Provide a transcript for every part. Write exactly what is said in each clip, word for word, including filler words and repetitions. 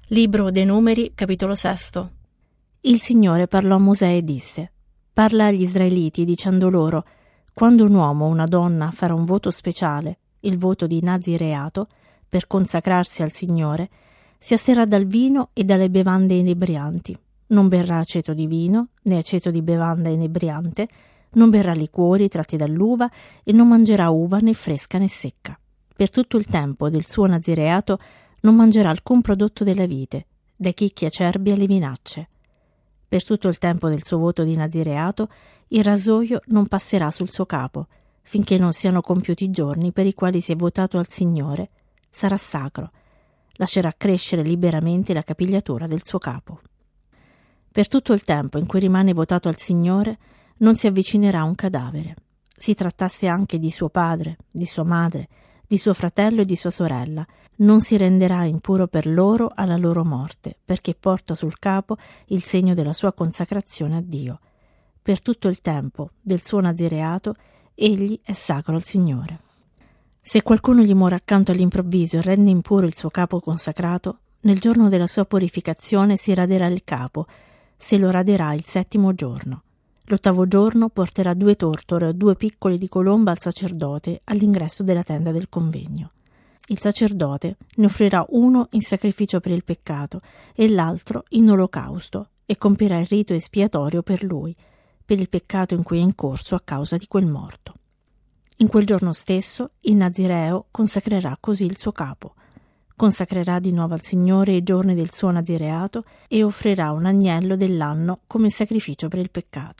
Libro dei Numeri, capitolo sesto. Il Signore parlò a Mosè e disse: Parla agli Israeliti dicendo loro: quando un uomo o una donna farà un voto speciale, il voto di nazireato, per consacrarsi al Signore, si asterrà dal vino e dalle bevande inebrianti. Non berrà aceto di vino, né aceto di bevanda inebriante, non berrà liquori tratti dall'uva e non mangerà uva né fresca né secca. Per tutto il tempo del suo nazireato non mangerà alcun prodotto della vite, dai chicchi acerbi alle vinacce. Per tutto il tempo del suo voto di nazireato il rasoio non passerà sul suo capo, finché non siano compiuti i giorni per i quali si è votato al Signore. Sarà sacro. Lascerà crescere liberamente la capigliatura del suo capo. Per tutto il tempo in cui rimane votato al Signore non si avvicinerà un cadavere. Si trattasse anche di suo padre, di sua madre, di suo fratello e di sua sorella, non si renderà impuro per loro alla loro morte, perché porta sul capo il segno della sua consacrazione a Dio. Per tutto il tempo del suo nazireato egli è sacro al Signore. Se qualcuno gli muore accanto all'improvviso e rende impuro il suo capo consacrato, nel giorno della sua purificazione si raderà il capo, se lo raderà il settimo giorno. L'ottavo giorno porterà due tortore o due piccoli di colomba al sacerdote all'ingresso della tenda del convegno. Il sacerdote ne offrirà uno in sacrificio per il peccato e l'altro in olocausto e compirà il rito espiatorio per lui, per il peccato in cui è in corso a causa di quel morto. In quel giorno stesso il Nazireo consacrerà così il suo capo. Consacrerà di nuovo al Signore i giorni del suo nazireato e offrirà un agnello dell'anno come sacrificio per il peccato.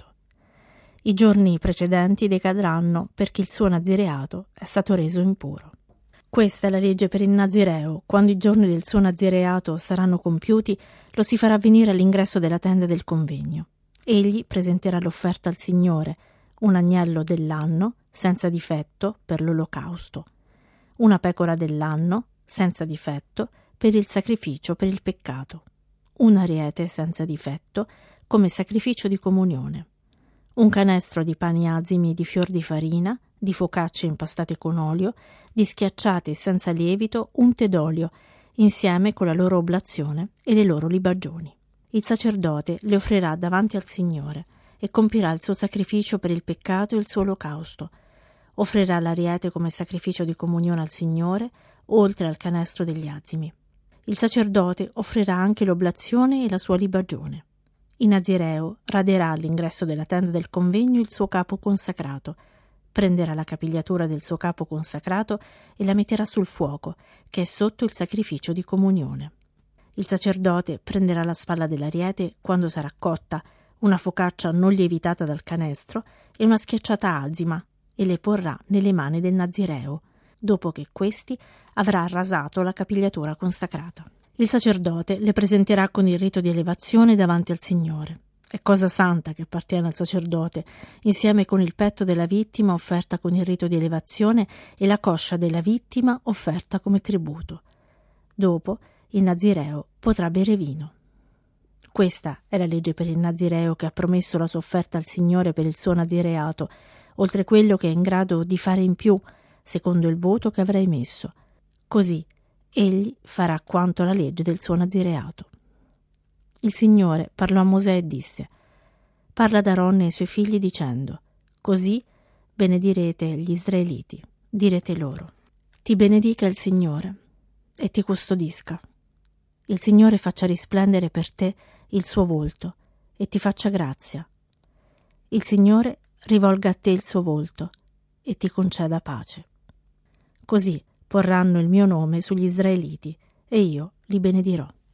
I giorni precedenti decadranno perché il suo nazireato è stato reso impuro. Questa è la legge per il Nazireo. Quando i giorni del suo nazireato saranno compiuti, lo si farà venire all'ingresso della tenda del convegno. Egli presenterà l'offerta al Signore, un agnello dell'anno, senza difetto, per l'olocausto, una pecora dell'anno, senza difetto, per il sacrificio per il peccato, un ariete senza difetto, come sacrificio di comunione, un canestro di pani azimi di fior di farina, di focacce impastate con olio, di schiacciate senza lievito, unte d'olio, insieme con la loro oblazione e le loro libagioni. Il sacerdote le offrirà davanti al Signore e compirà il suo sacrificio per il peccato e il suo olocausto. Offrirà l'ariete come sacrificio di comunione al Signore, oltre al canestro degli azimi. Il sacerdote offrirà anche l'oblazione e la sua libagione. Il Nazireo raderà all'ingresso della tenda del convegno il suo capo consacrato, prenderà la capigliatura del suo capo consacrato e la metterà sul fuoco, che è sotto il sacrificio di comunione. Il sacerdote prenderà la spalla dell'ariete quando sarà cotta, una focaccia non lievitata dal canestro e una schiacciata azima, e le porrà nelle mani del Nazireo, dopo che questi avrà rasato la capigliatura consacrata. Il sacerdote le presenterà con il rito di elevazione davanti al Signore. È cosa santa che appartiene al sacerdote, insieme con il petto della vittima offerta con il rito di elevazione e la coscia della vittima offerta come tributo. Dopo il Nazireo potrà bere vino. Questa è la legge per il Nazireo che ha promesso la sua offerta al Signore per il suo nazireato, oltre quello che è in grado di fare in più, secondo il voto che avrà emesso. Così egli farà quanto la legge del suo nazireato. Il Signore parlò a Mosè e disse: Parla ad Aaron e ai suoi figli dicendo: Così benedirete gli Israeliti. Direte loro: Ti benedica il Signore e ti custodisca. Il Signore faccia risplendere per te il suo volto e ti faccia grazia. Il Signore rivolga a te il suo volto e ti conceda pace. Così porranno il mio nome sugli Israeliti e io li benedirò.